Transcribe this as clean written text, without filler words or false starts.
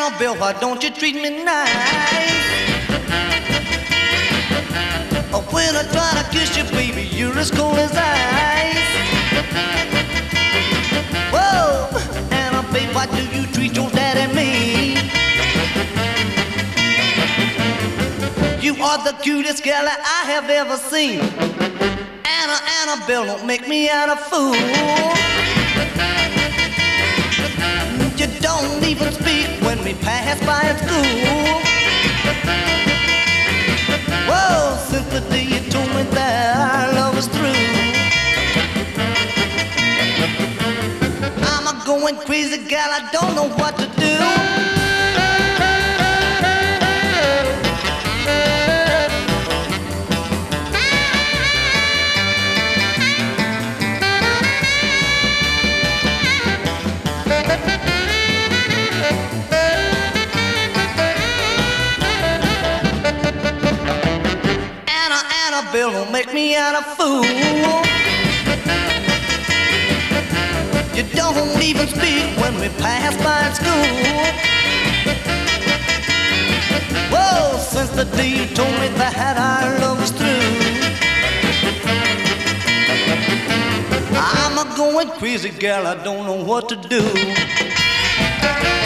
Annabelle, why don't you treat me nice? Oh, when I try to kiss you, baby, you're as cold as ice. Whoa, Annabelle, why do you treat your daddy mean? You are the cutest girl that I have ever seen. Annabelle, don't make me out a fool. You don't even speak when we pass by at school. Whoa, since the day you told me that our love was through, I'm a going crazy, gal, I don't know what to do. Annabelle, don't make me out a fool. You don't even speak when we pass by at school. Whoa, since the day you told me that our love was through, I'm a going crazy, girl, I don't know what to do.